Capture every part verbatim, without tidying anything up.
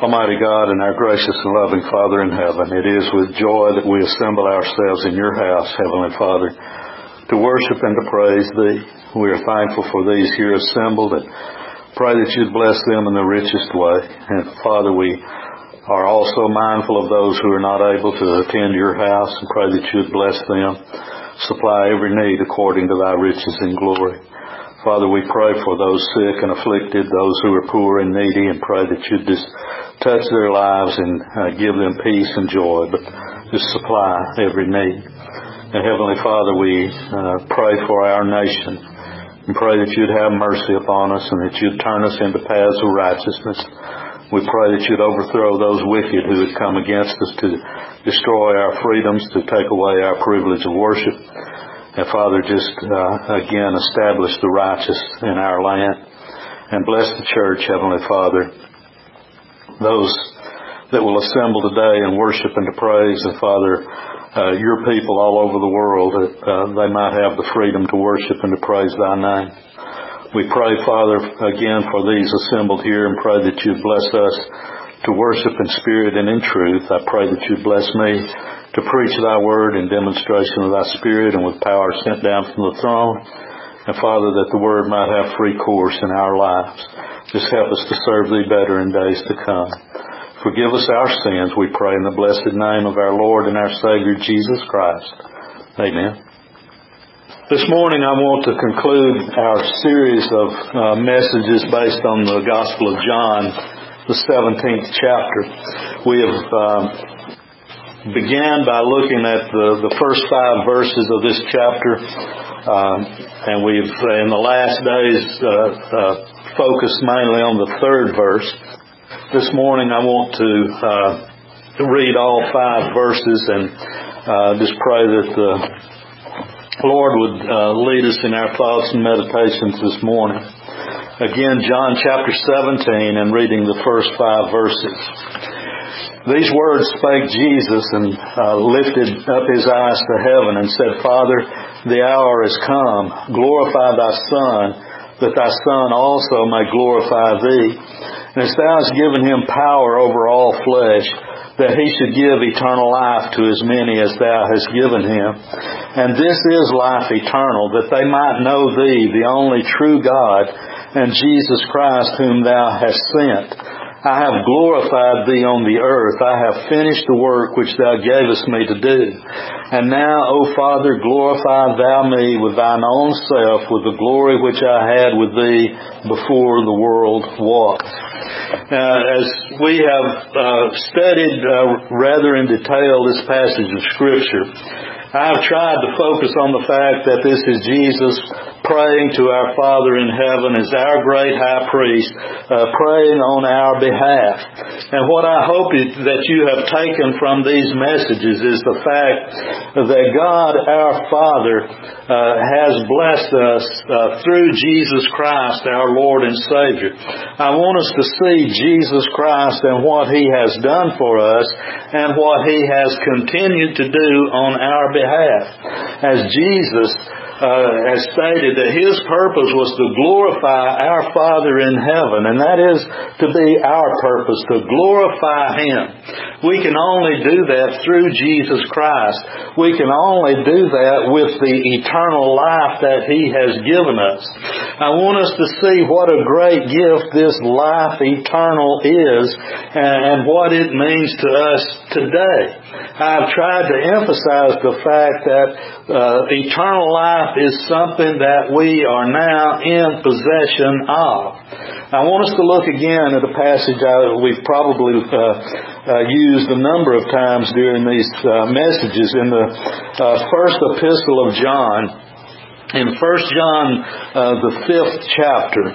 Almighty God and our gracious and loving Father in heaven, it is with joy that we assemble ourselves in your house, Heavenly Father, to worship and to praise Thee. We are thankful for these here assembled and pray that you'd bless them in the richest way. And Father, we are also mindful of those who are not able to attend your house and pray that you'd bless them, supply every need according to thy riches and glory. Father, we pray for those sick and afflicted, those who are poor and needy, and pray that you'd just touch their lives and uh, give them peace and joy, but just supply every need. And Heavenly Father, we uh, pray for our nation and pray that you'd have mercy upon us and that you'd turn us into paths of righteousness. We pray that you'd overthrow those wicked who would come against us to destroy our freedoms, to take away our privilege of worship. And Father, just uh, again establish the righteous in our land and bless the church, Heavenly Father. Those that will assemble today and worship and to praise, and Father, uh, your people all over the world, that uh, they might have the freedom to worship and to praise thy name. We pray, Father, again for these assembled here and pray that you bless us to worship in spirit and in truth. I pray that you bless me to preach thy word in demonstration of thy spirit and with power sent down from the throne. And Father, that the word might have free course in our lives. Just help us to serve thee better in days to come. Forgive us our sins, we pray, in the blessed name of our Lord and our Savior, Jesus Christ. Amen. This morning I want to conclude our series of uh, messages based on the Gospel of John, the seventeenth chapter. We have uh, began by looking at the, the first five verses of this chapter, uh, and we've, in the last days, uh, uh, focused mainly on the third verse. This morning I want to uh, read all five verses and uh, just pray that the Lord would uh, lead us in our thoughts and meditations this morning. Again, John chapter seventeen, and reading the first five verses. These words spake Jesus, and uh, lifted up his eyes to heaven, and said, Father, the hour is come. Glorify thy Son, that thy Son also may glorify thee. And as thou hast given him power over all flesh, that he should give eternal life to as many as thou hast given him. And this is life eternal, that they might know thee, the only true God, and Jesus Christ whom thou hast sent. I have glorified thee on the earth. I have finished the work which thou gavest me to do. And now, O Father, glorify thou me with thine own self, with the glory which I had with thee before the world was. Now, as we have uh, studied uh, rather in detail this passage of Scripture, I have tried to focus on the fact that this is Jesus praying to our Father in heaven as our great high priest, uh, praying on our behalf. And what I hope it, that you have taken from these messages is the fact that God, our Father, uh, has blessed us uh, through Jesus Christ, our Lord and Savior. I want us to see Jesus Christ and what He has done for us and what He has continued to do on our behalf. As Jesus Uh, has stated that His purpose was to glorify our Father in heaven, and that is to be our purpose, to glorify Him. We can only do that through Jesus Christ. We can only do that with the eternal life that He has given us. I want us to see what a great gift this life eternal is and, and what it means to us today. I've tried to emphasize the fact that uh, eternal life is something that we are now in possession of. I want us to look again at a passage I, we've probably uh, uh, used a number of times during these uh, messages in the uh, first epistle of John, in First John, uh, the fifth chapter.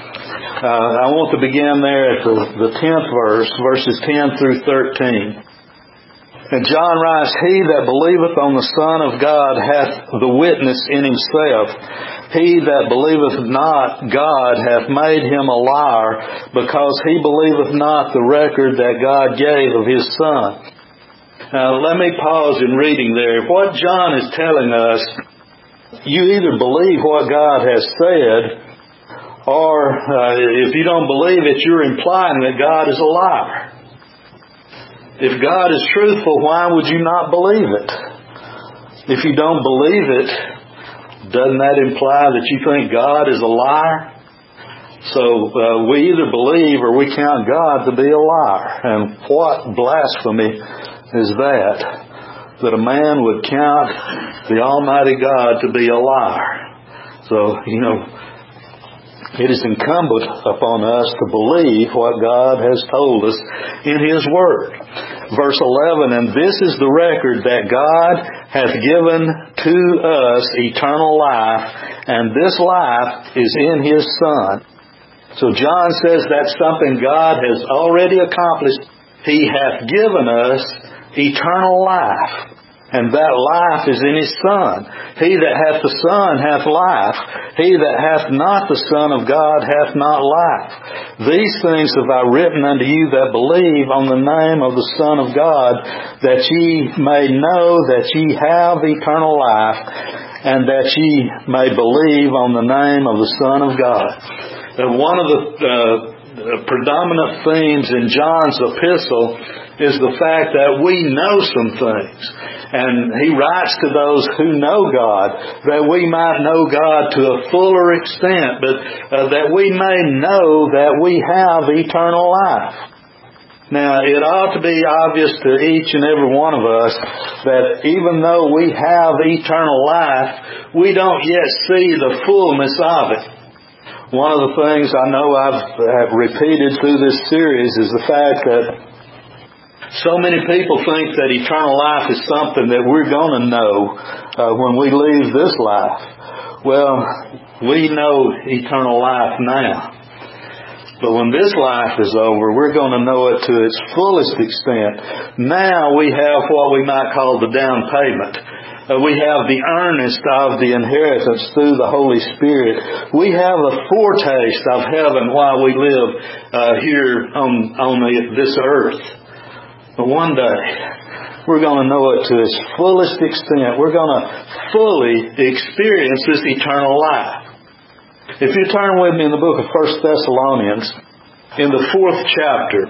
Uh, I want to begin there at the, the tenth verse, verses ten through thirteen. And John writes, He that believeth on the Son of God hath the witness in himself. He that believeth not God hath made him a liar, because he believeth not the record that God gave of His Son. Now, let me pause in reading there. What John is telling us, you either believe what God has said, or uh, if you don't believe it, you're implying that God is a liar. If God is truthful, why would you not believe it? If you don't believe it, doesn't that imply that you think God is a liar? So uh, we either believe or we count God to be a liar. And what blasphemy is that? That a man would count the Almighty God to be a liar. So, you know, it is incumbent upon us to believe what God has told us in His Word. Verse eleven, and this is the record that God hath given to us eternal life, and this life is in His Son. So John says that's something God has already accomplished. He hath given us eternal life. And that life is in His Son. He that hath the Son hath life. He that hath not the Son of God hath not life. These things have I written unto you that believe on the name of the Son of God, that ye may know that ye have eternal life, and that ye may believe on the name of the Son of God. And one of the uh, predominant themes in John's epistle is the fact that we know some things. And he writes to those who know God, that we might know God to a fuller extent, but uh, that we may know that we have eternal life. Now, it ought to be obvious to each and every one of us that even though we have eternal life, we don't yet see the fullness of it. One of the things I know I've, I've repeated through this series is the fact that so many people think that eternal life is something that we're going to know uh, when we leave this life. Well, we know eternal life now. But when this life is over, we're going to know it to its fullest extent. Now we have what we might call the down payment. Uh, we have the earnest of the inheritance through the Holy Spirit. We have a foretaste of heaven while we live uh, here on, on the, this earth. But one day, we're going to know it to its fullest extent. We're going to fully experience this eternal life. If you turn with me in the book of First Thessalonians, in the fourth chapter,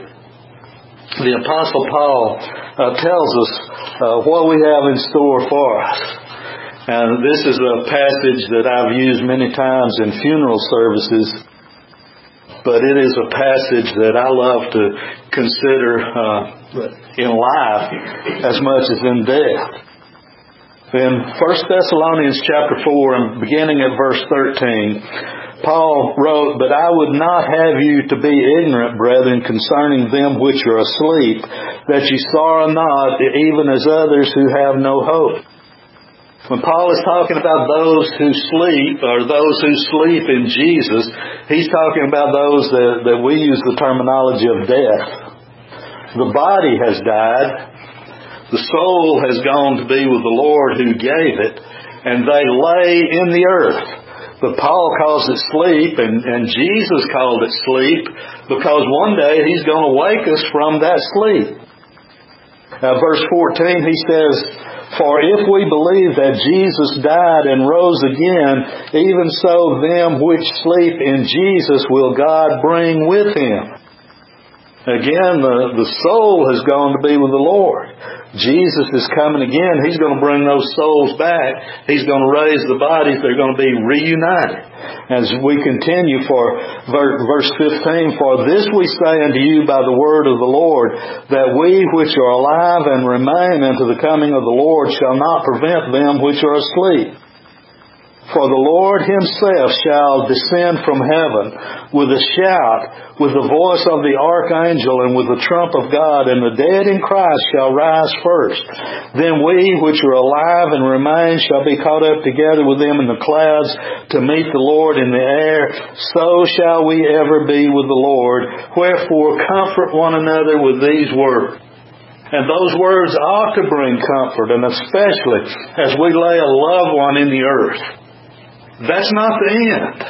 the Apostle Paul uh, tells us uh, what we have in store for us. And this is a passage that I've used many times in funeral services, but it is a passage that I love to consider uh, in life as much as in death. In First Thessalonians chapter four, and beginning at verse thirteen, Paul wrote, But I would not have you to be ignorant, brethren, concerning them which are asleep, that ye sorrow not, even as others who have no hope. When Paul is talking about those who sleep, or those who sleep in Jesus, he's talking about those that, that we use the terminology of death. The body has died. The soul has gone to be with the Lord who gave it, and they lay in the earth. But Paul calls it sleep, and, and Jesus called it sleep, because one day He's going to wake us from that sleep. Now, verse fourteen, he says, For if we believe that Jesus died and rose again, even so them which sleep in Jesus will God bring with Him. Again, the, the soul has gone to be with the Lord. Jesus is coming again. He's going to bring those souls back. He's going to raise the bodies. They're going to be reunited. As we continue for verse fifteen, For this we say unto you by the word of the Lord, that we which are alive and remain unto the coming of the Lord shall not prevent them which are asleep. For the Lord Himself shall descend from heaven with a shout, with the voice of the archangel, and with the trump of God, and the dead in Christ shall rise first. Then we which are alive and remain shall be caught up together with them in the clouds to meet the Lord in the air. So shall we ever be with the Lord. Wherefore comfort one another with these words. And those words ought to bring comfort, and especially as we lay a loved one in the earth. That's not the end.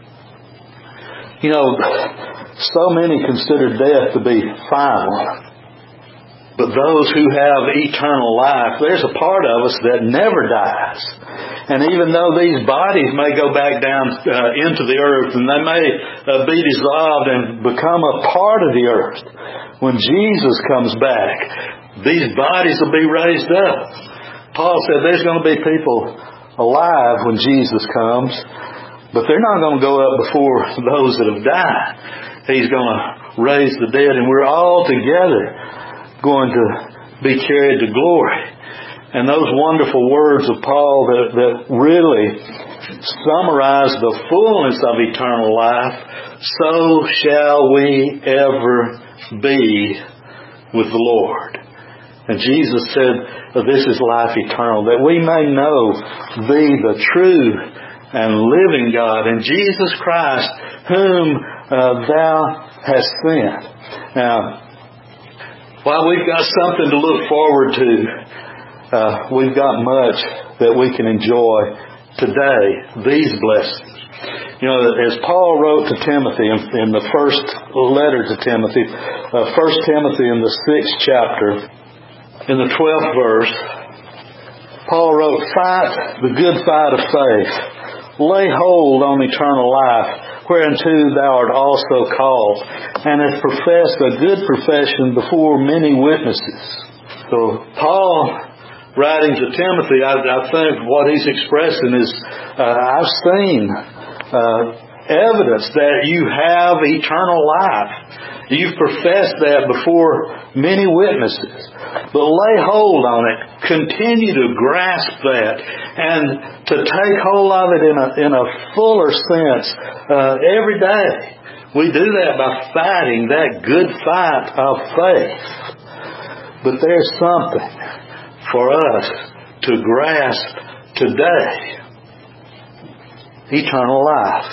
You know, so many consider death to be final. But those who have eternal life, there's a part of us that never dies. And even though these bodies may go back down uh, into the earth, and they may uh, be dissolved and become a part of the earth, when Jesus comes back, these bodies will be raised up. Paul said there's going to be people alive when Jesus comes, but they're not going to go up before those that have died. He's going to raise the dead, and we're all together going to be carried to glory. And those wonderful words of Paul that, that really summarize the fullness of eternal life, so shall we ever be with the Lord. And Jesus said, this is life eternal, that we may know Thee, the true and living God, and Jesus Christ, whom uh, Thou hast sent. Now, while we've got something to look forward to, uh, we've got much that we can enjoy today, these blessings. You know, as Paul wrote to Timothy in, in the first letter to Timothy, uh, First Timothy in the sixth chapter, in the twelfth verse, Paul wrote, "Fight the good fight of faith. Lay hold on eternal life, whereunto thou art also called, and hast professed a good profession before many witnesses." So Paul, writing to Timothy, I, I think what he's expressing is, uh, I've seen uh, evidence that you have eternal life. You've professed that before many witnesses. But lay hold on it. Continue to grasp that and to take hold of it in a, in a fuller sense uh, every day. We do that by fighting that good fight of faith. But there's something for us to grasp today. Eternal life.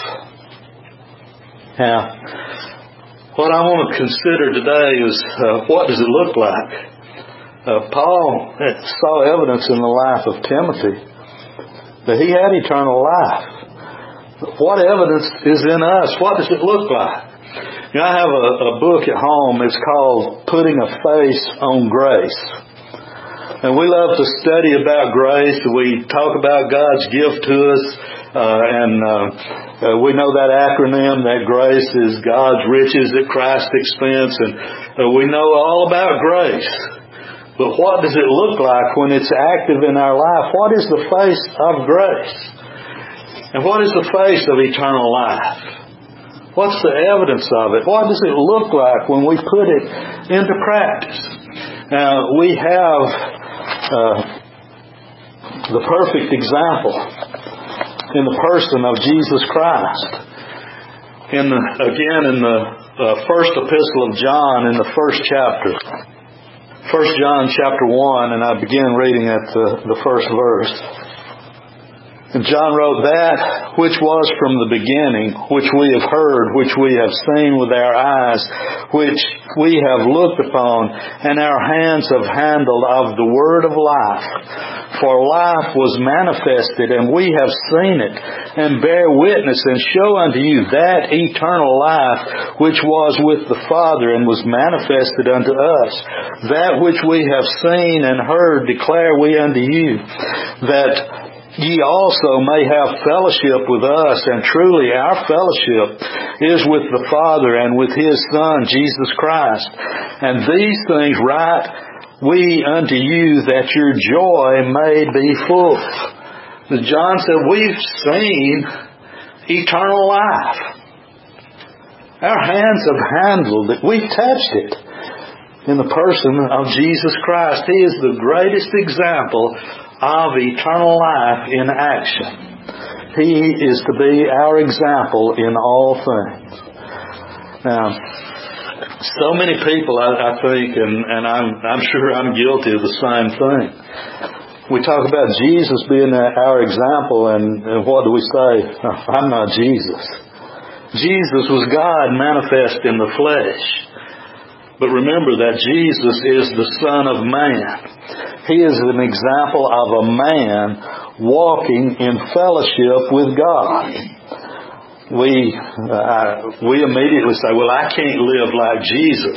Now, what I want to consider today is uh, what does it look like? Uh, Paul saw evidence in the life of Timothy that he had eternal life. What evidence is in us? What does it look like? You know, I have a, a book at home. It's called Putting a Face on Grace. And we love to study about grace. We talk about God's gift to us. Uh, and uh, uh, we know that acronym, that grace is God's riches at Christ's expense. And uh, we know all about grace. But what does it look like when it's active in our life? What is the face of grace? And what is the face of eternal life? What's the evidence of it? What does it look like when we put it into practice? Now, we have uh, the perfect example in the person of Jesus Christ. In the, again, in the uh, first epistle of John, in the first chapter, First John chapter one, and I begin reading at the, the first verse. And John wrote, "That which was from the beginning, which we have heard, which we have seen with our eyes, which we have looked upon, and our hands have handled of the word of life. For life was manifested, and we have seen it, and bear witness, and show unto you that eternal life which was with the Father, and was manifested unto us. That which we have seen and heard declare we unto you, that ye also may have fellowship with us, and truly our fellowship is with the Father and with His Son, Jesus Christ. And these things write we unto you, that your joy may be full." John said, we've seen eternal life. Our hands have handled it. We've touched it in the person of Jesus Christ. He is the greatest example of eternal life in action. He is to be our example in all things. Now, so many people, I, I think, and, and I'm, I'm sure I'm guilty of the same thing. We talk about Jesus being our example, and, and what do we say? I'm not Jesus. Jesus was God manifest in the flesh. But remember that Jesus is the Son of Man. He is an example of a man walking in fellowship with God. We uh, we immediately say, well, I can't live like Jesus.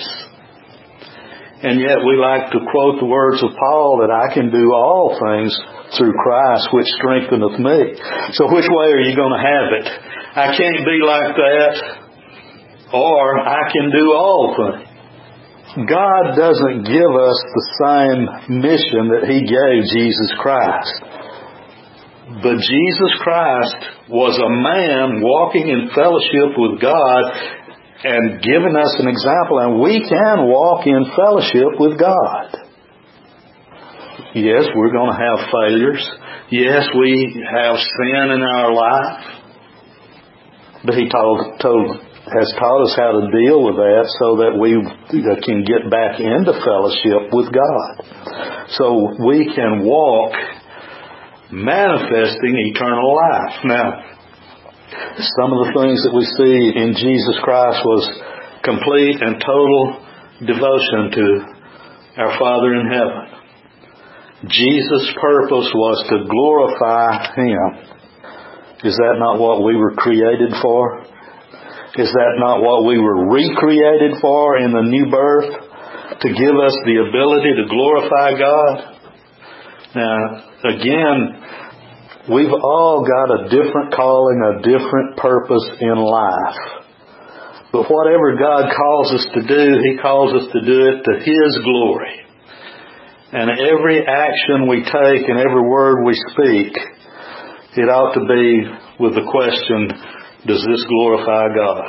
And yet we like to quote the words of Paul that I can do all things through Christ which strengtheneth me. So which way are you going to have it? I can't be like that, or I can do all things. God doesn't give us the same mission that He gave Jesus Christ. But Jesus Christ was a man walking in fellowship with God and giving us an example, and we can walk in fellowship with God. Yes, we're going to have failures. Yes, we have sin in our life. But He told, told, has taught us how to deal with that so that we can get back into fellowship with God. So we can walk manifesting eternal life. Now, some of the things that we see in Jesus Christ was complete and total devotion to our Father in heaven. Jesus' purpose was to glorify Him. Is that not what we were created for? Is that not what we were recreated for in the new birth? To give us the ability to glorify God? Now, again, we've all got a different calling, a different purpose in life. But whatever God calls us to do, He calls us to do it to His glory. And every action we take and every word we speak, it ought to be with the question, does this glorify God?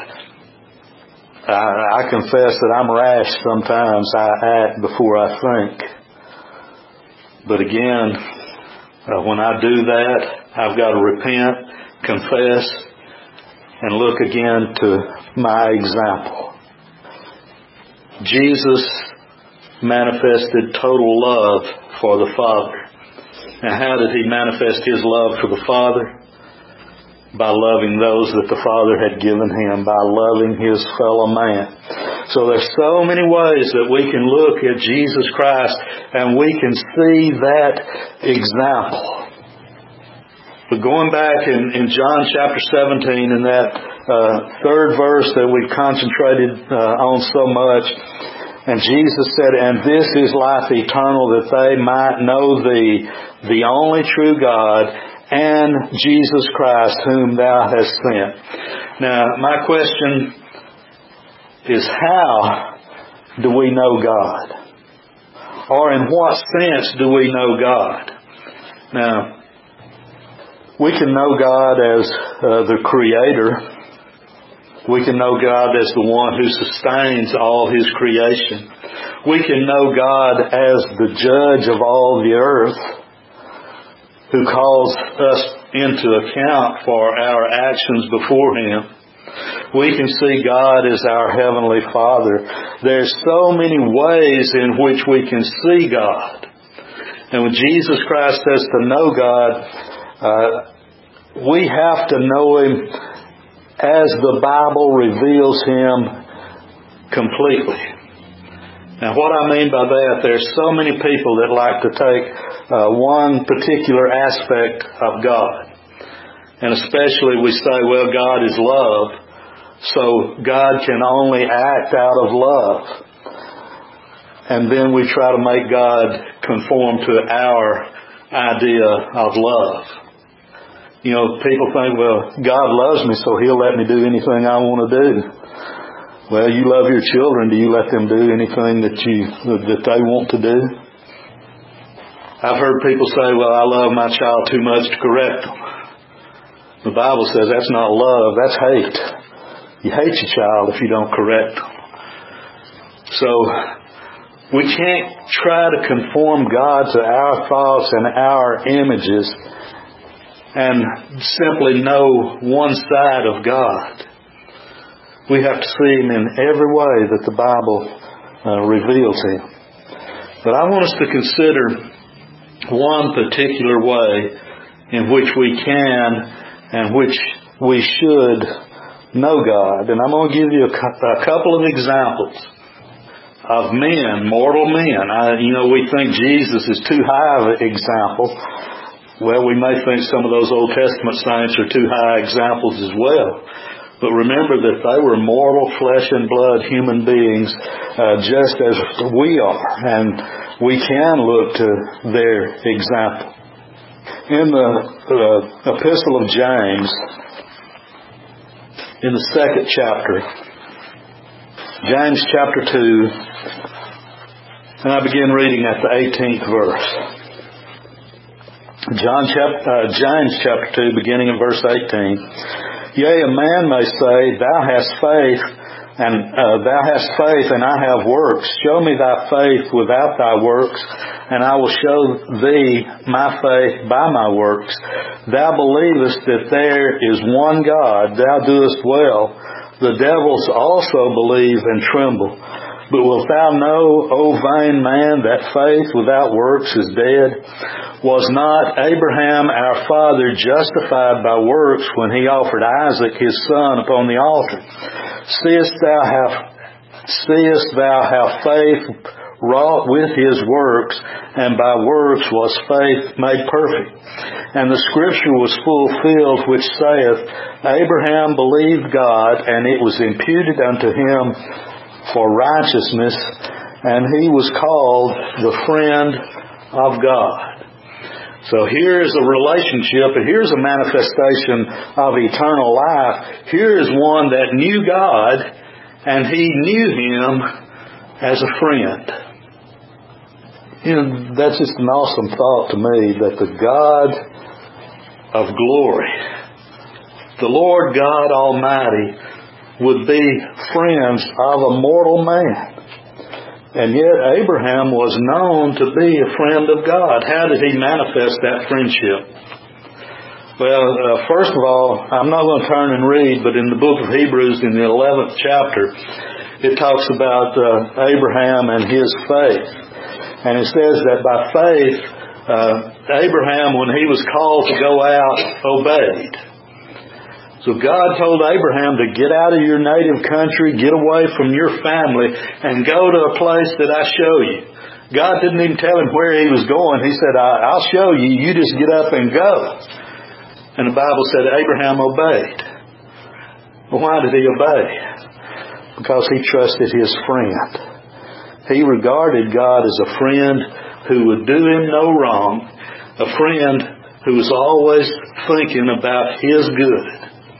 I, I confess that I'm rash sometimes. I act before I think. But again, uh, when I do that, I've got to repent, confess, and look again to my example. Jesus manifested total love for the Father. Now, how did He manifest His love for the Father? By loving those that the Father had given Him, by loving His fellow man. So there's so many ways that we can look at Jesus Christ and we can see that example. But going back in, in John chapter seventeen, in that uh, third verse that we've concentrated uh, on so much, and Jesus said, "And this is life eternal, that they might know Thee, the only true God, and Jesus Christ, whom Thou hast sent." Now, my question is, how do we know God? Or in what sense do we know God? Now, we can know God as uh, the Creator. We can know God as the one who sustains all His creation. We can know God as the judge of all the earth, who calls us into account for our actions before Him. We can see God as our Heavenly Father. There's so many ways in which we can see God. And when Jesus Christ says to know God, uh, we have to know Him as the Bible reveals Him completely. Now, what I mean by that, there's so many people that like to take uh, one particular aspect of God. And especially we say, well, God is love, so God can only act out of love. And then we try to make God conform to our idea of love. You know, people think, well, God loves me, so He'll let me do anything I want to do. Well, you love your children. Do you let them do anything that you that they want to do? I've heard people say, well, I love my child too much to correct them. The Bible says that's not love, that's hate. You hate your child if you don't correct them. So, we can't try to conform God to our thoughts and our images and simply know one side of God. We have to see Him in every way that the Bible uh, reveals Him. But I want us to consider one particular way in which we can and which we should know God. And I'm going to give you a, a couple of examples of men, mortal men. I, you know, we think Jesus is too high of an example. Well, we may think some of those Old Testament saints are too high examples as well. But remember that they were mortal, flesh and blood human beings, uh, just as we are. And we can look to their example. In the uh, Epistle of James, in the second chapter, James chapter two, and I begin reading at the eighteenth verse. John chapter, uh, James chapter two, beginning in verse eighteen. Yea, a man may say, Thou hast faith, and uh, thou hast faith, and I have works. Show me thy faith without thy works, and I will show thee my faith by my works. Thou believest that there is one God, thou doest well. The devils also believe and tremble. But wilt thou know, O vain man, that faith without works is dead? Was not Abraham our father justified by works when he offered Isaac his son upon the altar? Seest thou how, seest thou how faith wrought with his works, and by works was faith made perfect? And the scripture was fulfilled which saith, Abraham believed God, and it was imputed unto him for righteousness, and he was called the friend of God. So here's a relationship, and here's a manifestation of eternal life. Here is one that knew God, and he knew Him as a friend. You know, that's just an awesome thought to me, that the God of glory, the Lord God Almighty, would be friends of a mortal man. And yet Abraham was known to be a friend of God. How did he manifest that friendship? Well, uh, first of all, I'm not going to turn and read, but in the book of Hebrews, in the eleventh chapter, it talks about uh, Abraham and his faith. And it says that by faith, uh, Abraham, when he was called to go out, obeyed. So God told Abraham to get out of your native country, get away from your family, and go to a place that I show you. God didn't even tell him where he was going. He said, I'll show you. You just get up and go. And the Bible said Abraham obeyed. Well, why did he obey? Because he trusted his friend. He regarded God as a friend who would do him no wrong, a friend who was always thinking about his good.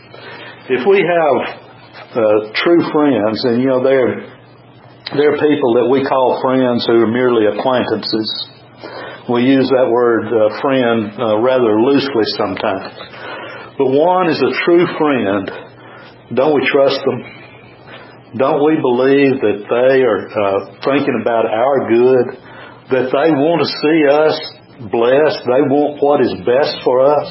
If we have uh, true friends, and you know, they're, they're people that we call friends who are merely acquaintances. We use that word uh, friend uh, rather loosely sometimes. But one is a true friend. Don't we trust them? Don't we believe that they are uh, thinking about our good, that they want to see us blessed, they want what is best for us?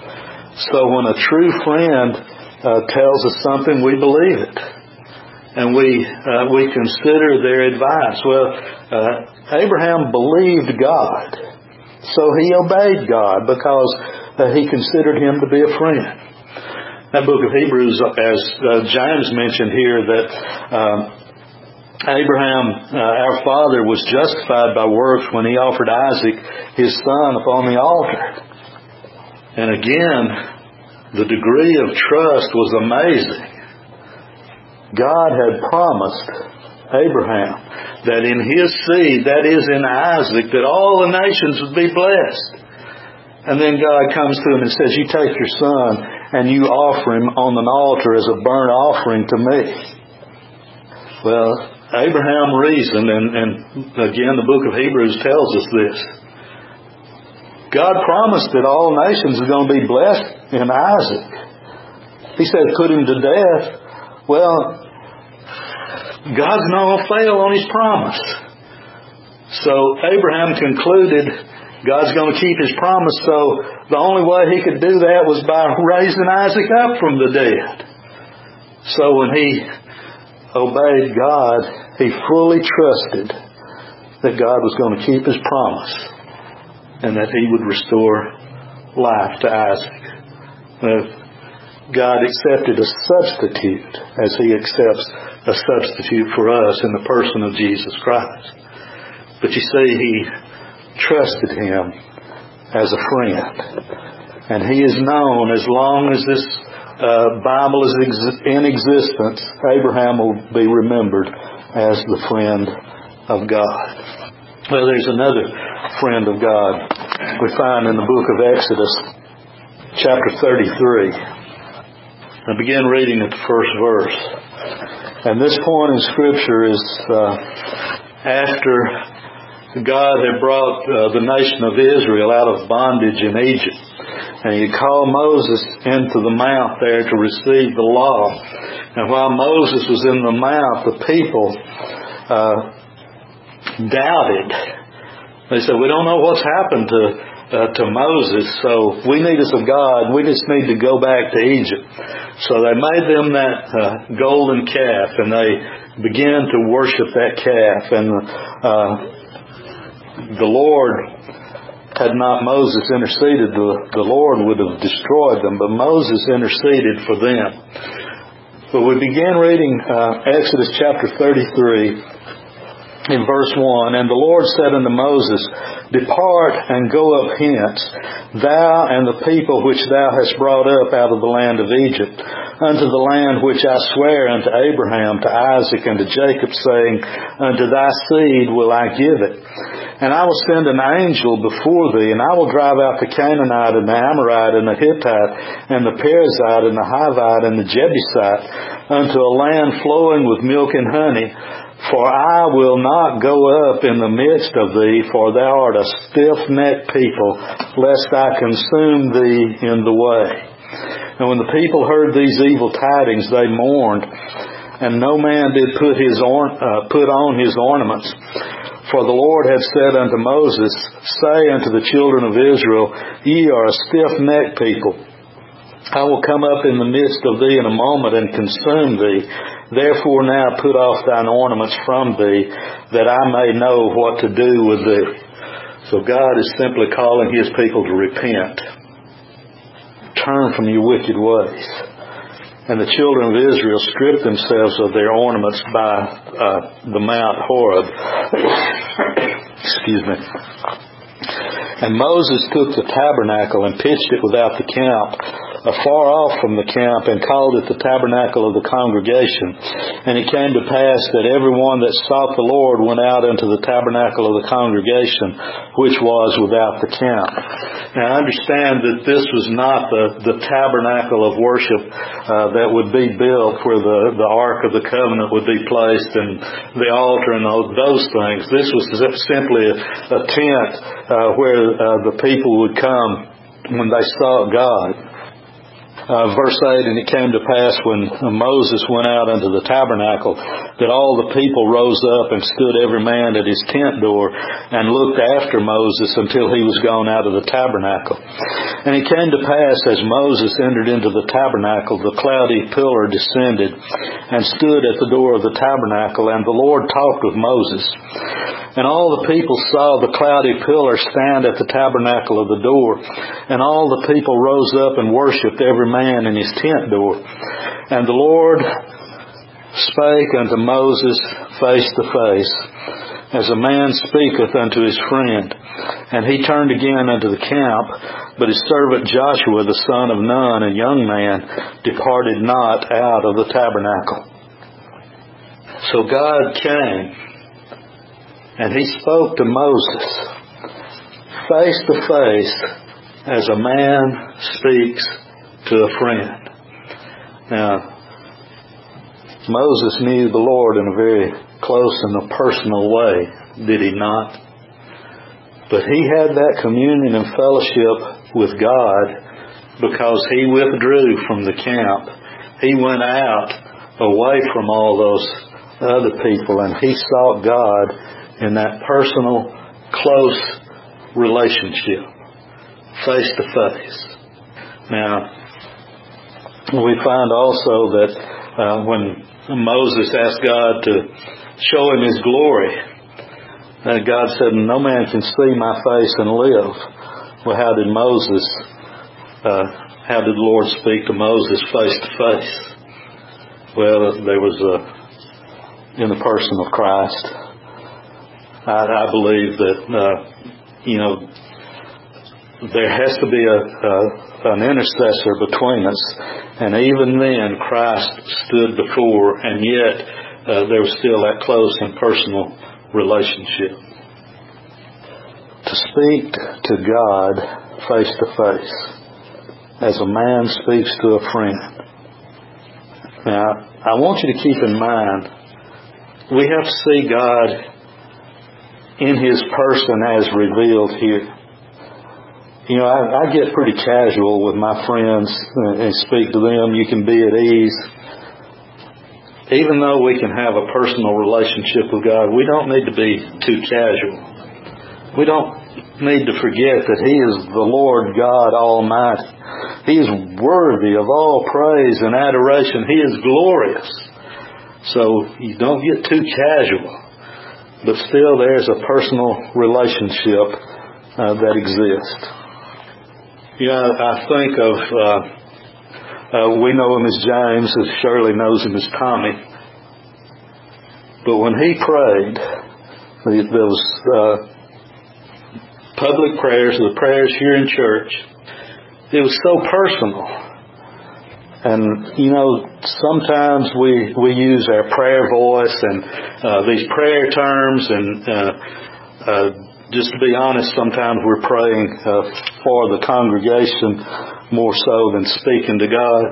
So when a true friend uh, tells us something, we believe it. And we uh, we consider their advice. Well, uh, Abraham believed God, so he obeyed God because uh, he considered him to be a friend. That book of Hebrews, as uh, James mentioned here, that um, Abraham, uh, our father, was justified by works when he offered Isaac, his son, upon the altar. And again, the degree of trust was amazing. God had promised Abraham that in his seed, that is in Isaac, that all the nations would be blessed. And then God comes to him and says, you take your son and you offer him on an altar as a burnt offering to me. Well, Abraham reasoned, and, and again the book of Hebrews tells us this. God promised that all nations are going to be blessed in Isaac. He said, put him to death. Well, God's not going to fail on His promise. So Abraham concluded God's going to keep His promise, so the only way he could do that was by raising Isaac up from the dead. So when he obeyed God, he fully trusted that God was going to keep His promise and that He would restore life to Isaac. Uh, God accepted a substitute as He accepts a substitute for us in the person of Jesus Christ. But you see, He trusted Him as a friend. And He is known, as long as this uh, Bible is ex- in existence, Abraham will be remembered as the friend of God. Well, there's another friend of God we find in the book of Exodus, chapter thirty-three. I begin reading at the first verse. And this point in Scripture is uh, after God had brought uh, the nation of Israel out of bondage in Egypt. And He called Moses into the mount there to receive the law. And while Moses was in the mount, the people uh, doubted. They said, we don't know what's happened to uh, to Moses, so we need us a God. We just need to go back to Egypt. So they made them that uh, golden calf, and they began to worship that calf. And uh, the Lord had not Moses interceded, the, the Lord would have destroyed them, but Moses interceded for them. But we began reading uh, Exodus chapter thirty-three in verse one, and the Lord said unto Moses, Depart and go up hence, thou and the people which thou hast brought up out of the land of Egypt, unto the land which I swear unto Abraham, to Isaac, and to Jacob, saying, Unto thy seed will I give it. And I will send an angel before thee, and I will drive out the Canaanite, and the Amorite, and the Hittite, and the Perizzite, and the Hivite, and the Jebusite, unto a land flowing with milk and honey. For I will not go up in the midst of thee, for thou art a stiff-necked people, lest I consume thee in the way. And when the people heard these evil tidings, they mourned, and no man did put his or, uh, put on his ornaments. For the Lord had said unto Moses, Say unto the children of Israel, Ye are a stiff-necked people. I will come up in the midst of thee in a moment and consume thee. Therefore now put off thine ornaments from thee, that I may know what to do with thee. So God is simply calling His people to repent. Turn from your wicked ways. And the children of Israel stripped themselves of their ornaments by uh, the Mount Horeb. Excuse me. And Moses took the tabernacle and pitched it without the camp, afar off from the camp, and called it the tabernacle of the congregation. And it came to pass that every one that sought the Lord went out into the tabernacle of the congregation, which was without the camp. Now understand that this was not the, the tabernacle of worship uh, that would be built where the, the Ark of the Covenant would be placed and the altar and those, those things. This was simply a, a tent uh, where uh, the people would come when they sought God. Uh, verse eight, and it came to pass when Moses went out unto the tabernacle, that all the people rose up and stood every man at his tent door, and looked after Moses until he was gone out of the tabernacle. And it came to pass, as Moses entered into the tabernacle, the cloudy pillar descended, and stood at the door of the tabernacle, and the Lord talked with Moses. And all the people saw the cloudy pillar stand at the tabernacle of the door. And all the people rose up and worshipped, every man in his tent door. And the Lord spake unto Moses face to face, as a man speaketh unto his friend. And he turned again unto the camp, but his servant Joshua the son of Nun, a young man, departed not out of the tabernacle. So God came, and He spoke to Moses face to face, as a man speaks to a friend. Now, Moses knew the Lord in a very close and a personal way, did he not? But he had that communion and fellowship with God because he withdrew from the camp. He went out away from all those other people, and he sought God in that personal, close relationship, face to face. Now, we find also that uh, when Moses asked God to show him His glory, uh, God said, "No man can see my face and live." Well, how did Moses, uh, how did the Lord speak to Moses face to face? Well, there was a, in the person of Christ. I, I believe that, uh, you know, there has to be a, a an intercessor between us. And even then, Christ stood before, and yet uh, there was still that close and personal relationship. To speak to God face to face, as a man speaks to a friend. Now, I want you to keep in mind, we have to see God in His person as revealed here. You know, I, I get pretty casual with my friends and speak to them. You can be at ease. Even though we can have a personal relationship with God, we don't need to be too casual. We don't need to forget that He is the Lord God Almighty. He is worthy of all praise and adoration. He is glorious. So you don't get too casual. But still there's a personal relationship uh, that exists. You know, I think of, uh, uh, we know him as James, as Shirley knows him as Tommy. But when he prayed, there was uh, public prayers, the prayers here in church. It was so personal. And, you know, sometimes we, we use our prayer voice and uh, these prayer terms and uh, uh, just to be honest, sometimes we're praying uh, for the congregation more so than speaking to God.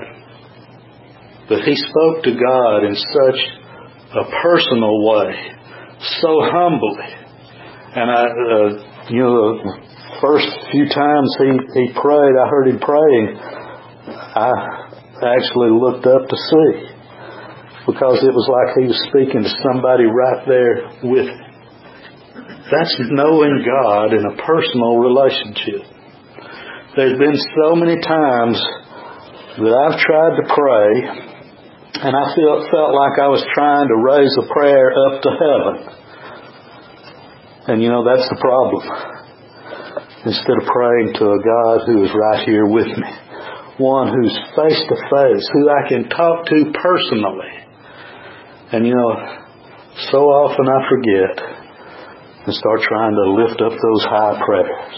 But he spoke to God in such a personal way, so humbly. And I, uh, you know, the first few times he, he prayed, I heard him praying, I actually looked up to see, because it was like he was speaking to somebody right there with him. That's knowing God in a personal relationship. There's been so many times that I've tried to pray and I felt, felt like I was trying to raise a prayer up to heaven. And you know, that's the problem. Instead of praying to a God who is right here with me, one who's face to face, who I can talk to personally. And you know, so often I forget and start trying to lift up those high prayers.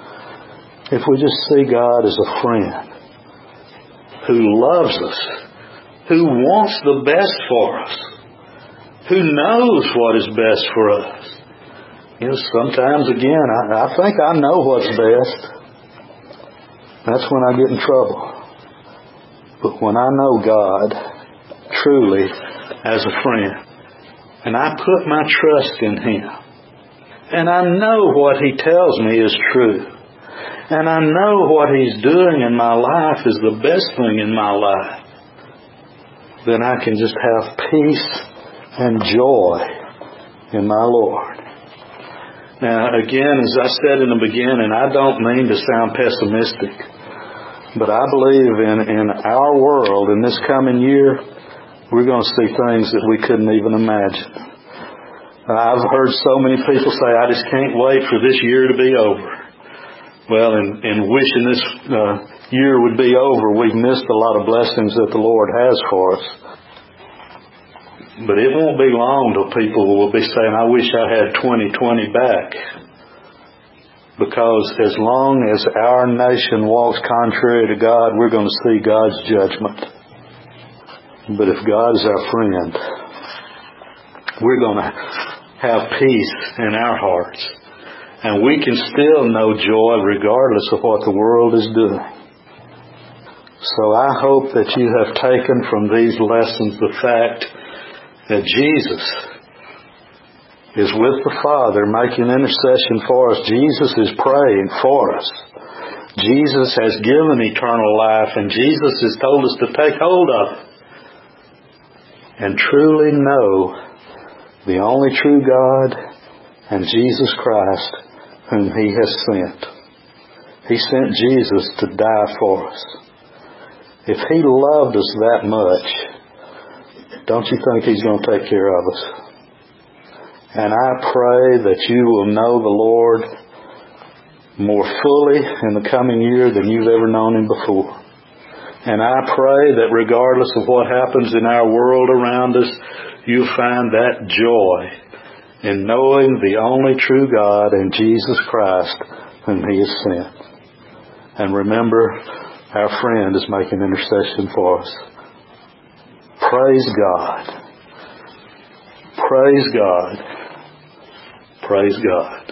If we just see God as a friend who loves us, who wants the best for us, who knows what is best for us. You know, sometimes again, I, I think I know what's best. That's when I get in trouble. But when I know God truly as a friend, and I put my trust in Him, and I know what He tells me is true, and I know what He's doing in my life is the best thing in my life, then I can just have peace and joy in my Lord. Now, again, as I said in the beginning, I don't mean to sound pessimistic, but I believe in, in our world, in this coming year, we're going to see things that we couldn't even imagine. I've heard so many people say, I just can't wait for this year to be over. Well, in, in wishing this uh, year would be over, we've missed a lot of blessings that the Lord has for us. But it won't be long till people will be saying, I wish I had twenty twenty back. Because as long as our nation walks contrary to God, we're going to see God's judgment. But if God is our friend, we're going to have peace in our hearts. And we can still know joy regardless of what the world is doing. So I hope that you have taken from these lessons the fact that Jesus is with the Father making intercession for us. Jesus is praying for us. Jesus has given eternal life, and Jesus has told us to take hold of it and truly know the only true God and Jesus Christ whom He has sent. He sent Jesus to die for us. If He loved us that much, don't you think He's going to take care of us? And I pray that you will know the Lord more fully in the coming year than you've ever known Him before. And I pray that regardless of what happens in our world around us, you'll find that joy in knowing the only true God and Jesus Christ whom He has sent. And remember, our friend is making intercession for us. Praise God. Praise God. Praise God.